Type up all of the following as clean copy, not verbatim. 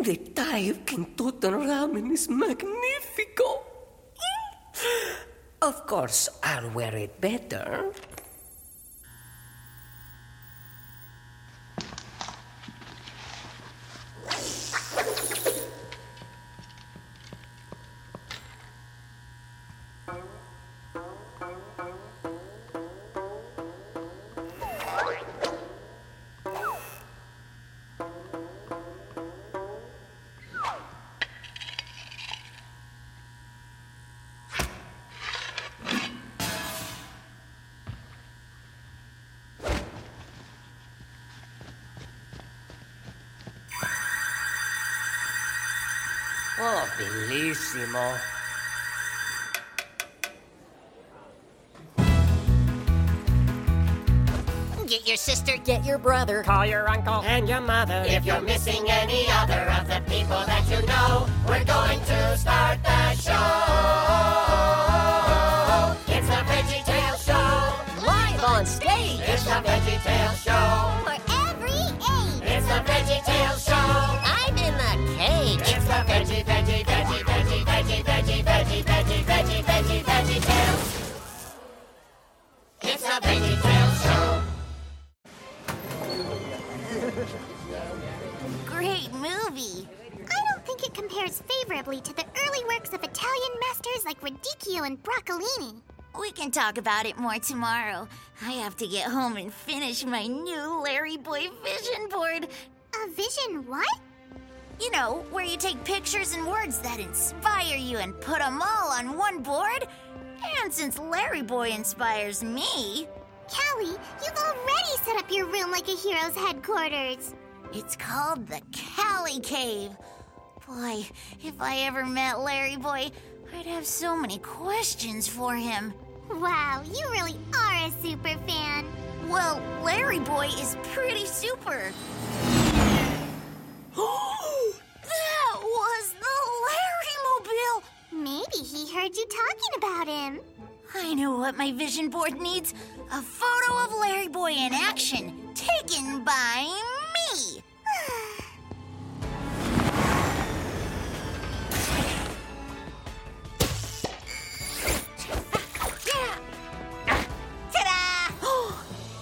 detalles que en todo el ramen is magnifico. Of course, I'll wear it better. Oh, bellissimo. Get your sister, get your brother, Call your uncle and your mother. If you're missing any other of the people that you know, we're going to start the show. It's the VeggieTales Show. live on stage. It's the VeggieTales Show. For every age. It's the VeggieTales Show. I'm in the cage. It's the VeggieTales. It's the VeggieTales Show. Great movie. I don't think it compares favorably to the early works of Italian masters like Radicchio and Broccolini. We can talk about it more tomorrow. I have to get home and finish my new Larry Boy vision board. A vision what? You know, where you take pictures and words that inspire you and put them all on one board. And since Larry Boy inspires me, Callie, you've already set up your room like a hero's headquarters. it's called the Callie Cave. Boy, if I ever met Larry Boy, I'd have so many questions for him. Wow, you really are a super fan. Well, Larry Boy is pretty super. That was the Larry-mobile! Maybe he heard you talking about him. I know what my vision board needs. A photo of Larry Boy in action, taken by me. Ta-da!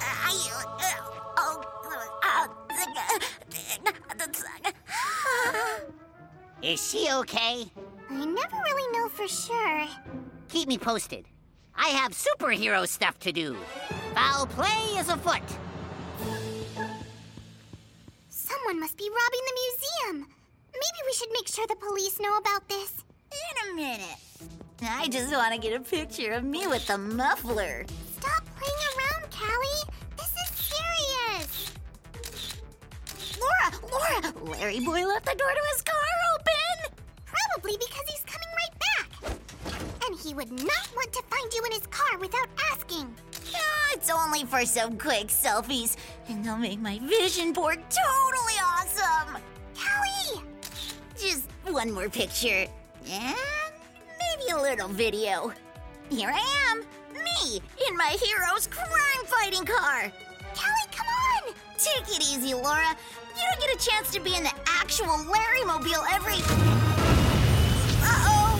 Is she okay? I never really know for sure. Keep me posted. I have superhero stuff to do. Foul play is afoot. Someone must be robbing the museum. Maybe we should make sure the police know about this. In a minute. I just want to get a picture of me with the muffler. Stop playing around, Callie. This is serious. Laura! Larry Boy left the door to his car open! Probably because he's coming right back. And he would not want to find you in his car without asking. It's only for some quick selfies, and they'll make my vision board totally awesome! Callie! Just one more picture, and maybe a little video. Here I am, me, in my hero's crime-fighting car. Callie, come on! Take it easy, Laura. You don't get a chance to be in the actual Larry-mobile every... Uh-oh!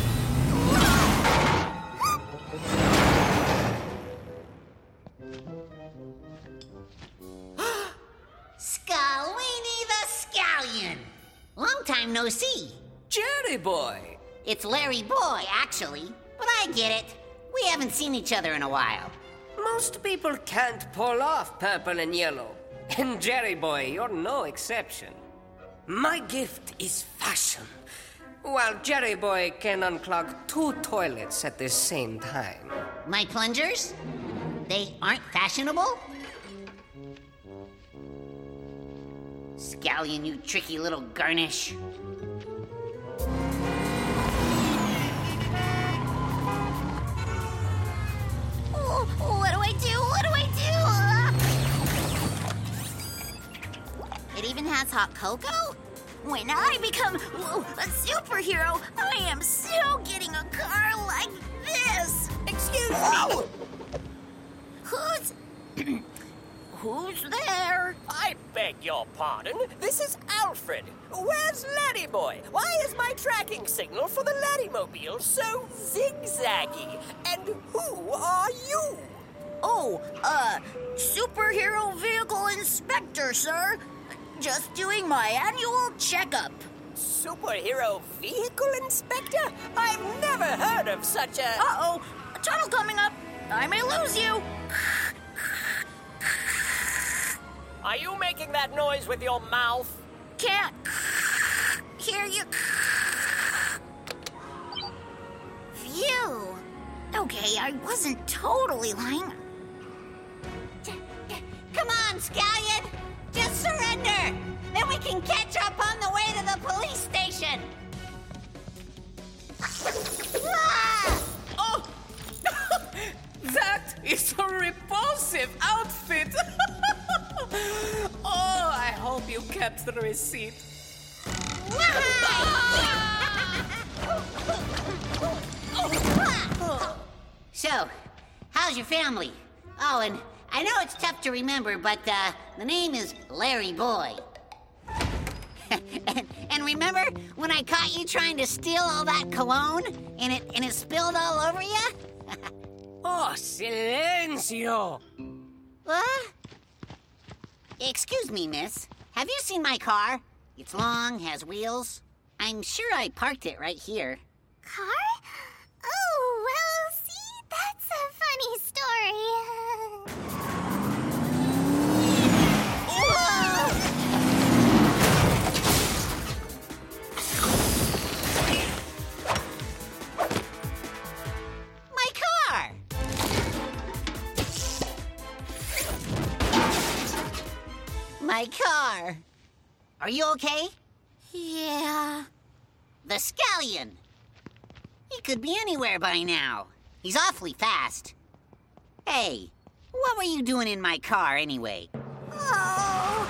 Scalini the Scallion. Long time no see. Jerry Boy. It's Larry Boy, actually. But I get it. We haven't seen each other in a while. Most people can't pull off purple and yellow. And Jerry Boy, you're no exception. My gift is fashion. While Jerry Boy can unclog 2 toilets at the same time. My plungers? They aren't fashionable? Scallion, you tricky little garnish. What do I do? What do I do? It even has hot cocoa? When I become a superhero, I am so getting a car like this. Excuse me. Who's... Who's there? I beg your pardon. This is Alfred. Where's Laddie Boy? Why is my tracking signal for the Laddie-mobile so zigzaggy? And who are you? Oh, superhero vehicle inspector, sir. Just doing my annual checkup. Superhero vehicle inspector? I've never heard of such a... Uh-oh, a tunnel coming up. I may lose you. Are you making that noise with your mouth? Can't hear you. Phew. Okay, I wasn't totally lying. Come on, Scallion! Just surrender! Then we can catch up on the way to the police station! Ah! Oh! That is a repulsive outfit! Oh, I hope you kept the receipt. So, how's your family? Oh, and I know it's tough to remember, but the name is Larry Boy. and remember when I caught you trying to steal all that cologne and it spilled all over you? Oh, silencio! What? Excuse me, miss. Have you seen my car? It's long, has wheels. I'm sure I parked it right here. Car? Oh, well, see, that's a funny story. My car! My car. Are you okay? Yeah. The Scallion. He could be anywhere by now. He's awfully fast. Hey, what were you doing in my car anyway? Oh.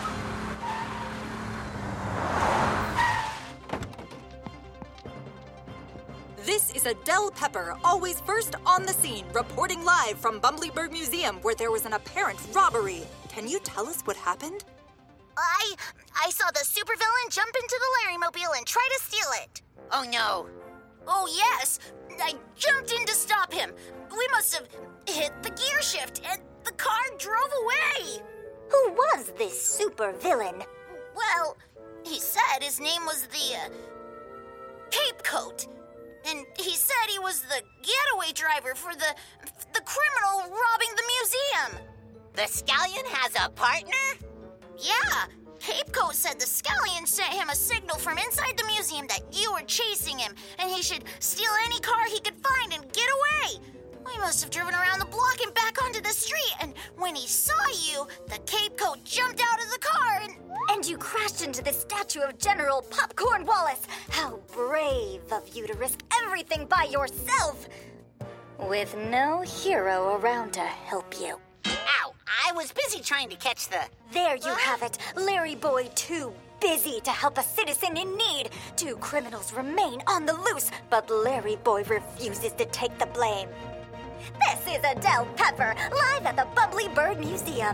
This is Adele Pepper, always first on the scene, reporting live from Bumbleberg Museum, where there was an apparent robbery. Can you tell us what happened? I saw the supervillain jump into the Larry-mobile and try to steal it. Oh no. Oh, yes. I jumped in to stop him. We must have hit the gear shift, and the car drove away. Who was this supervillain? Well, he said his name was the, Cape Coat. And he said he was the getaway driver for the criminal robbing the museum. The Scallion has a partner? Yeah, Cape Coat said the Scallion sent him a signal from inside the museum that you were chasing him, and he should steal any car he could find and get away. We must have driven around the block and back onto the street, and when he saw you, the Cape Coat jumped out of the car And you crashed into the statue of General Popcorn Wallace. How brave of you to risk everything by yourself, with no hero around to help you. Ow, I was busy trying to catch the... There you have it, Larry Boy too busy to help a citizen in need. Two criminals remain on the loose, but Larry Boy refuses to take the blame. This is Adele Pepper, live at the Bumbleberg Museum.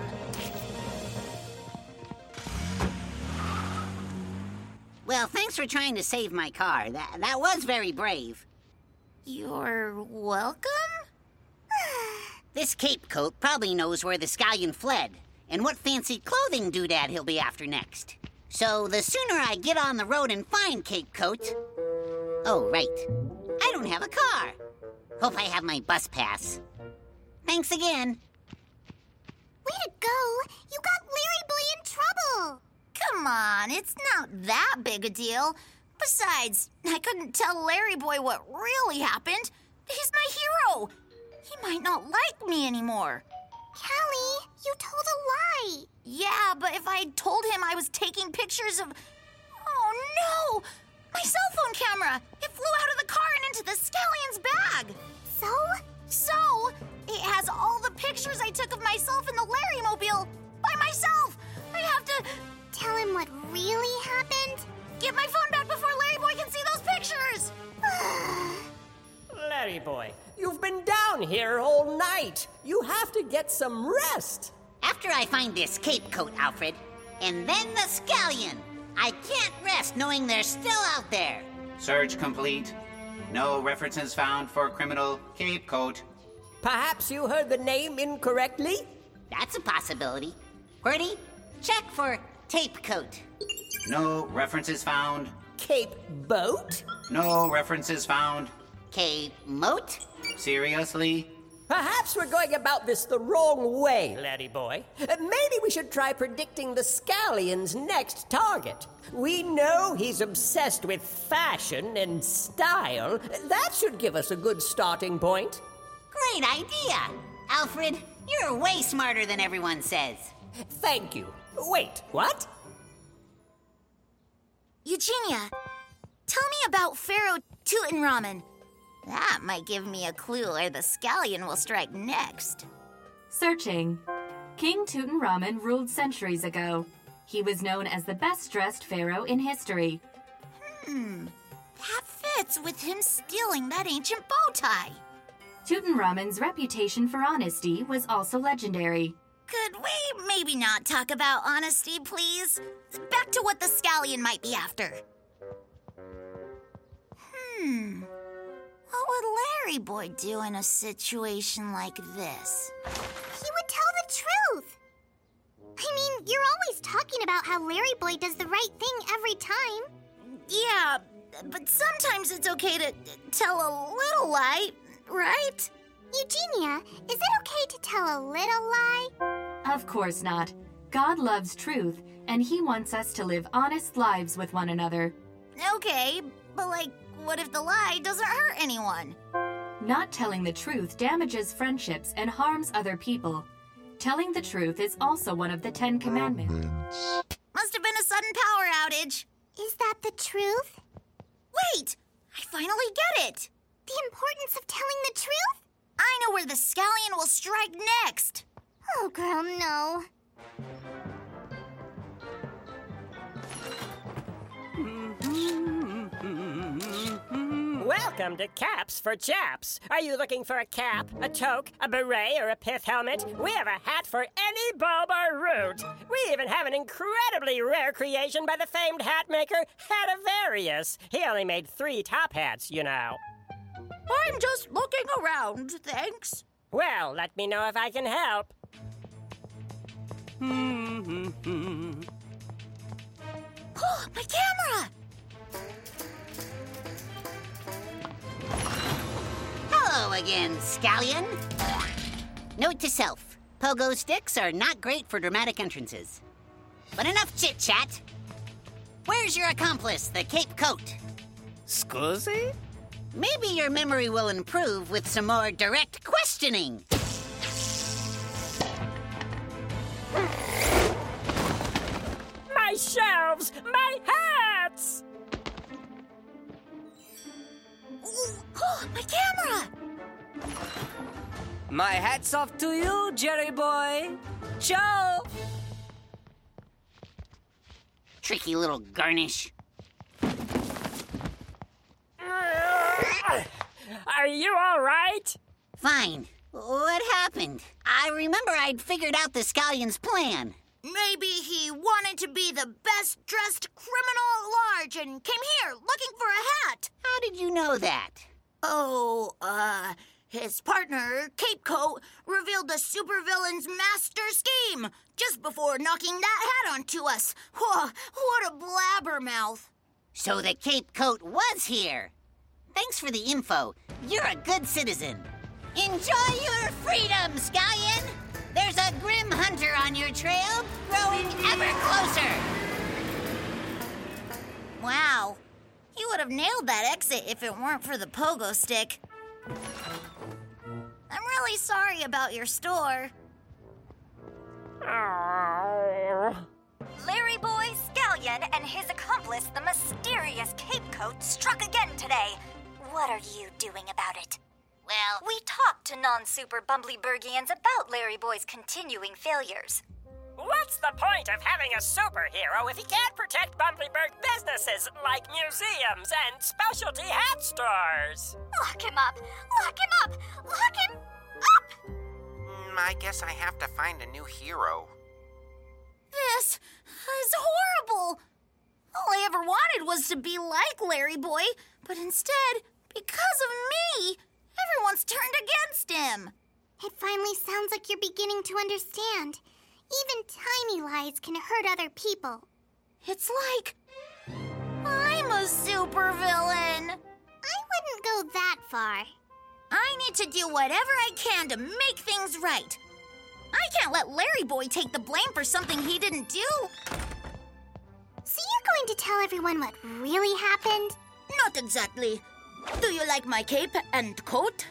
Well, thanks for trying to save my car. That was very brave. You're welcome? This Cape Coat probably knows where the Scallion fled and what fancy clothing doodad he'll be after next. So the sooner I get on the road and find Cape Coat... Oh, right. I don't have a car. Hope I have my bus pass. Thanks again. Way to go! You got Larry Boy in trouble! Come on, it's not that big a deal. Besides, I couldn't tell Larry Boy what really happened. He's my hero. He might not like me anymore. Callie, you told a lie. Yeah, but if I told him I was taking pictures of... Oh, no! My cell phone camera! It flew out of the car and into the Scallion's bag! So, it has all the pictures I took of myself in the Larry-mobile by myself! I have to... Tell him what really happened? Get my phone back before Larry Boy can see those pictures! Larry Boy, you've been down here all night. You have to get some rest. After After I find this Cape Coat, Alfred, and then the Scallion, I can't rest knowing they're still out there. Search complete. No references found for criminal Cape Coat. Perhaps you heard the name incorrectly? That's a possibility. Qwerty, check for Tape Coat. No references found. Cape Boat? No references found. Cape Moat? Seriously? Perhaps we're going about this the wrong way, laddie boy. Maybe we should try predicting the Scallion's next target. We know he's obsessed with fashion and style. That should give us a good starting point. Great idea! Alfred, you're way smarter than everyone says. Thank you. Wait, what? Eugenia, tell me about Pharaoh Tutankhamun. That might give me a clue where the Scallion will strike next. Searching. King Tutankhamun ruled centuries ago. He was known as the best-dressed pharaoh in history. That fits with him stealing that ancient bow tie. Tutankhamun's reputation for honesty was also legendary. Could we maybe not talk about honesty, please? Back to what the Scallion might be after. What would Larry Boy do in a situation like this? He would tell the truth. I mean, you're always talking about how Larry Boy does the right thing every time. Yeah, but sometimes it's okay to tell a little lie, right? Eugenia, is it okay to tell a little lie? Of course not. God loves truth, and he wants us to live honest lives with one another. Okay, but what if the lie doesn't hurt anyone? Not telling the truth damages friendships and harms other people. Telling the truth is also one of the 10 Commandments. Must have been a sudden power outage. Is that the truth? Wait! I finally get it! The importance of telling the truth? I know where the Scallion will strike next! Oh, girl, no. Welcome to Caps for Chaps. Are you looking for a cap, a toque, a beret, or a pith helmet? We have a hat for any bulb or root. We even have an incredibly rare creation by the famed hat maker, Hatavarius. He only made 3 top hats, you know. I'm just looking around, thanks. Well, let me know if I can help. Oh, my camera! Hello again, Scallion. Note to self, pogo sticks are not great for dramatic entrances. But enough chit-chat. Where's your accomplice, the Cape Coat? Scusi? Maybe your memory will improve with some more direct questioning. My shelves! My hats! Oh, my camera! My hat's off to you, Jerry boy. Ciao! Tricky little garnish. Are you all right? Fine. What happened? I remember I'd figured out the Scallion's plan. Maybe he wanted to be the best-dressed criminal at large and came here looking for a hat. How did you know that? His partner, Cape Coat, revealed the supervillain's master scheme just before knocking that hat onto us. Whoa, what a blabbermouth. So the Cape Coat was here. Thanks for the info. You're a good citizen. Enjoy your freedom, Scallion! There's a grim hunter on your trail, growing ever closer. Wow. You would have nailed that exit if it weren't for the pogo stick. I'm really sorry about your store. Larry Boy, Scallion, and his accomplice, the mysterious Cape Coat, struck again today. What are you doing about it? Well, We talked to non-super Bumblyburgians about Larry Boy's continuing failures. What's the point of having a superhero if he can't protect Bumblyburg businesses like museums and specialty hat stores? Lock him up! Lock him up! Lock him up! I guess I have to find a new hero. It's horrible. All I ever wanted was to be like Larry Boy, but instead, because of me, everyone's turned against him. It finally sounds like you're beginning to understand. Even tiny lies can hurt other people. It's like I'm a supervillain. I wouldn't go that far. I need to do whatever I can to make things right. I can't let Larry Boy take the blame for something he didn't do. So you're going to tell everyone what really happened? Not exactly. Do you like my cape and coat?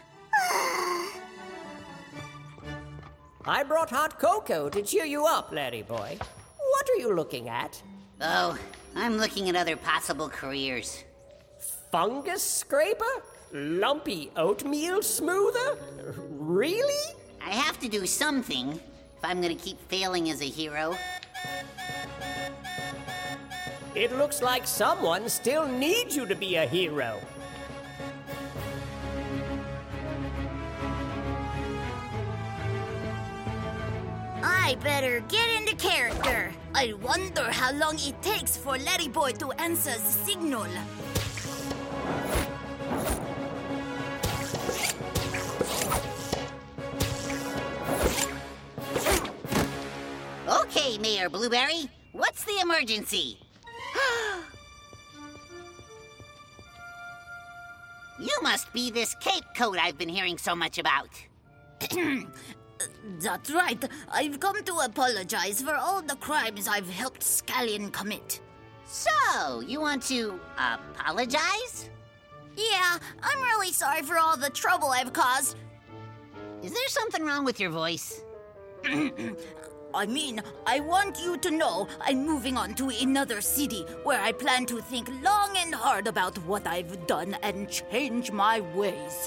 I brought hot cocoa to cheer you up, Larry Boy. What are you looking at? Oh, I'm looking at other possible careers. Fungus scraper? Lumpy oatmeal smoother? Really? I have to do something if I'm gonna keep failing as a hero. It looks like someone still needs you to be a hero. I better get into character. I wonder how long it takes for Larry Boy to answer the signal. Okay, Mayor Blueberry, what's the emergency? You must be this cape coat I've been hearing so much about. That's right. I've come to apologize for all the crimes I've helped Scallion commit. So, you want to apologize? Yeah, I'm really sorry for all the trouble I've caused. Is there something wrong with your voice? I mean, I want you to know I'm moving on to another city where I plan to think long and hard about what I've done and change my ways.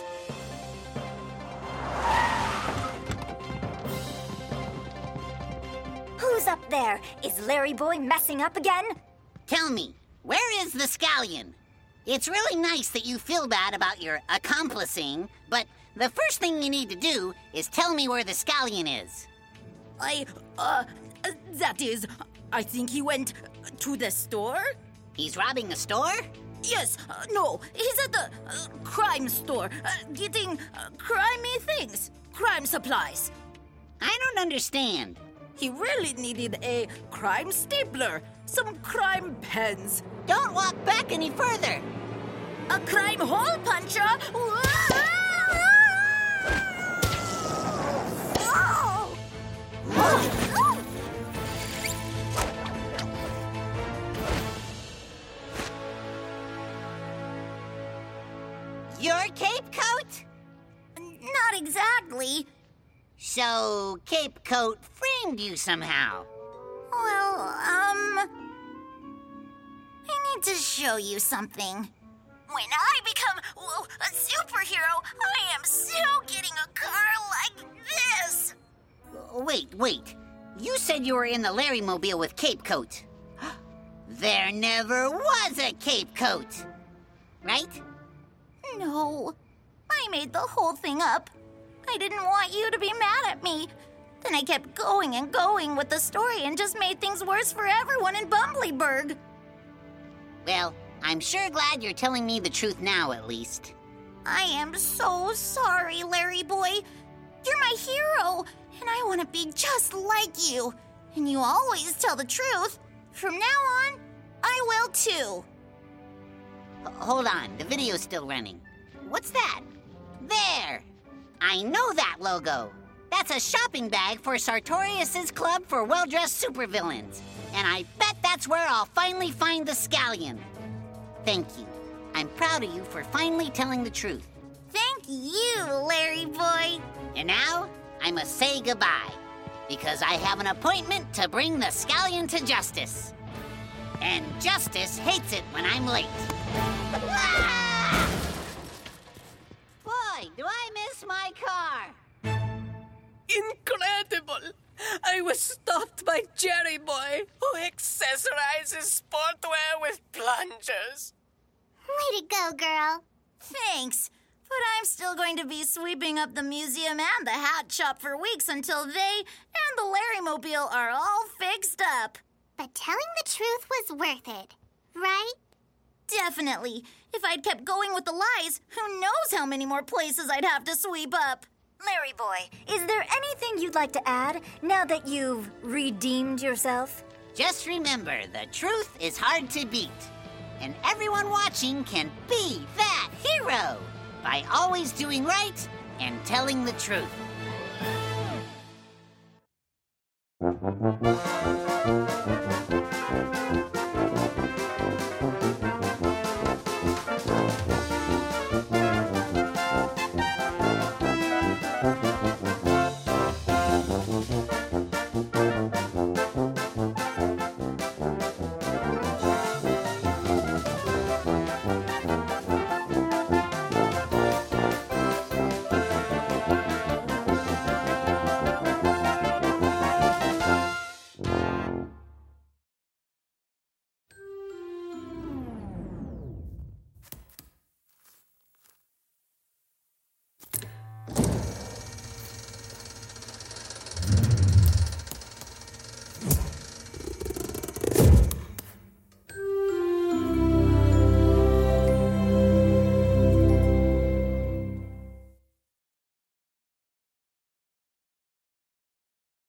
Who's up there? Is Larry Boy messing up again? Tell me, where is the Scallion? It's really nice that you feel bad about your accomplishing, but the first thing you need to do is tell me where the Scallion is. That is, I think he went to the store? He's robbing a store? Yes, no, he's at the crime store, getting crimey things, crime supplies. I don't understand. He really needed a crime stapler, some crime pens. Don't walk back any further. A crime hole puncher? Your cape coat? Not exactly. So, cape coat framed you somehow. Well, I need to show you something. When I become a superhero, I am still getting a car like this. Wait. You said you were in the Larry Mobile with cape coat. There never was a cape coat, right? No, I made the whole thing up. I didn't want you to be mad at me. Then I kept going and going with the story and just made things worse for everyone in Bumblyburg. Well, I'm sure glad you're telling me the truth now, at least. I am so sorry, Larry Boy. You're my hero, and I want to be just like you. And you always tell the truth. From now on, I will too. Hold on, the video's still running. What's that? There! I know that logo. That's a shopping bag for Sartorius's Club for Well-Dressed Supervillains. And I bet that's where I'll finally find the Scallion. Thank you. I'm proud of you for finally telling the truth. Thank you, Larry Boy. And now, I must say goodbye, because I have an appointment to bring the Scallion to justice. And justice hates it when I'm late. Ah! Boy, do I miss my car. Incredible! I was stopped by Jerry Boy, who accessorizes sportwear with plungers. Way to go, girl. Thanks, but I'm still going to be sweeping up the museum and the hat shop for weeks until they and the Larry Mobile are all fixed up. But But telling the truth was worth it, right? Definitely. If I'd kept going with the lies, who knows how many more places I'd have to sweep up. Larry boy, is there anything you'd like to add now that you've redeemed yourself? Just remember, the truth is hard to beat. And everyone watching can be that hero by always doing right and telling the truth.